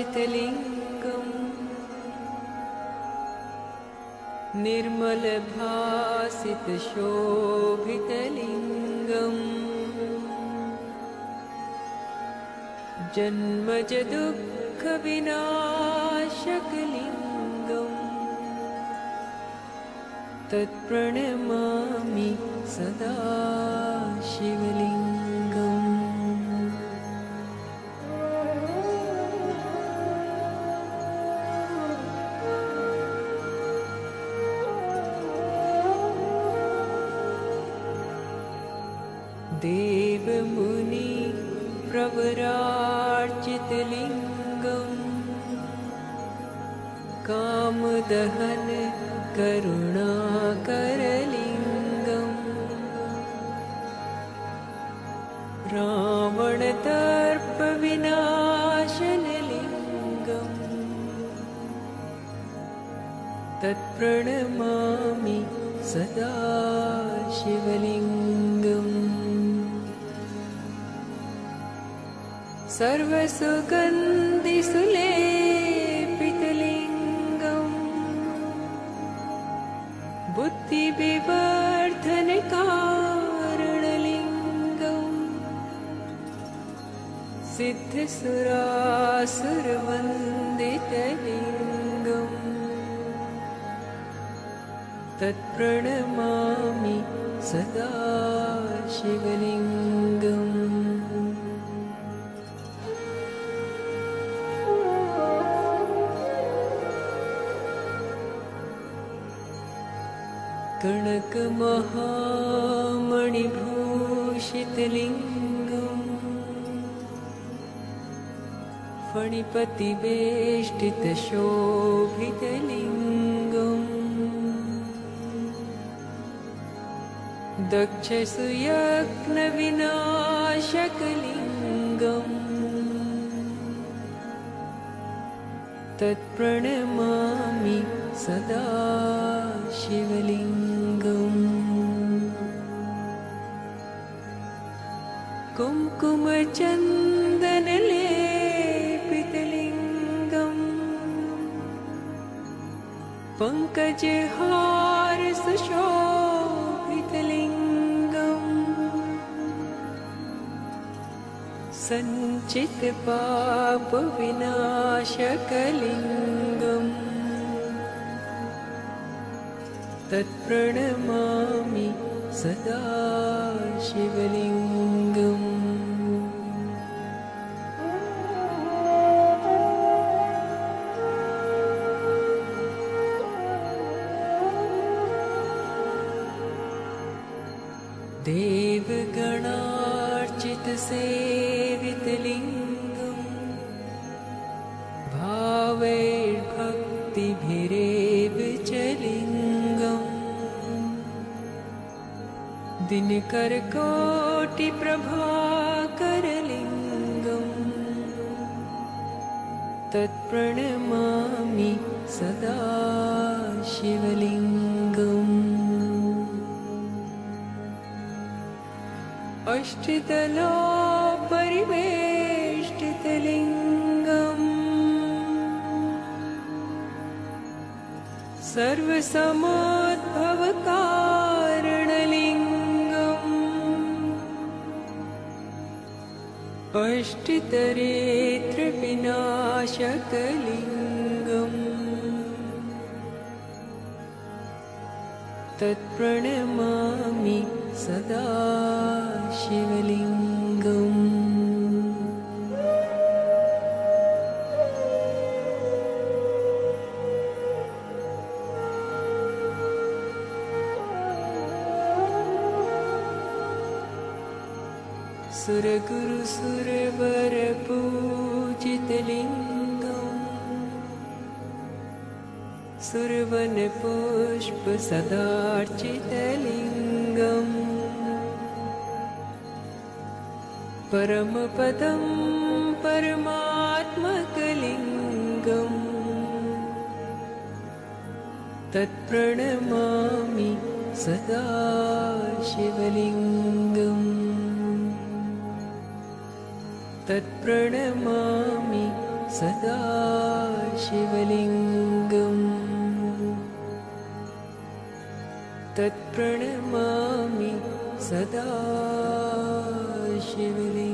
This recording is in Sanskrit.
निर्मलभासितलिङ्गम् निर्मलभासितशोभितलिङ्गम् जन्मज दुःखविनाशकलिङ्गम् तत्प्रणमामि सदा शिवलिङ्गम्। देवमुनि प्रवरार्चितलिङ्गम् कामदहन करुणाकरलिङ्गम् रावणदर्पविनाशनलिङ्गम् तत्प्रणमामि सदा शिवलिङ्गम्। सर्वसुगन्धिसुलेपितलिङ्गम् बुद्धिविवर्धनकारणलिङ्गम् सिद्धसुरासुरवन्दितलिङ्गम् तत्प्रणमामि सदा शिवलिङ्गम्। कनकमहामणिभूषितलिङ्गम् फणिपतिवेष्टितशोभितलिङ्गम् दक्षसुयज्ञविनाशकलिङ्गम् तत्प्रणमामि सदा शिवलिङ्गम्। कुङ्कुमचन्दनलेपितलिङ्गम् पङ्कजहारसुशोभितलिङ्गम् सञ्चितपापविनाशकलिङ्गम् तत्प्रणमामि सदा शिवलिङ्गम्। देवगणार्चितसेवितलिङ्गम् भावैर्भक्तिभिरेव च लिङ्गम् दिनकरकोटिप्रभाकरलिङ्गम् तत्प्रणमामि सदा शिवलिङ्गम्। अष्टदलोपरिवेष्टितलिङ्गम् सर्वसमोद्भवकारणलिङ्गम् अष्टदरिद्रविनाशकलिङ्गम् तत्प्रणमामि सदा शिवलिङ्गम्। सुरगुरुसुरवरपूजितलिङ्गम् सुरवनपुष्पसदार्चितलिङ्गम् परमपदं परमात्मकलिङ्गम् तत्प्रणमामि सदा शिवलिङ्गम् तत्प्रणमामि सदा शिवलिङ्गम् तत्प्रणमामि सदा शिवलिङ्गम्।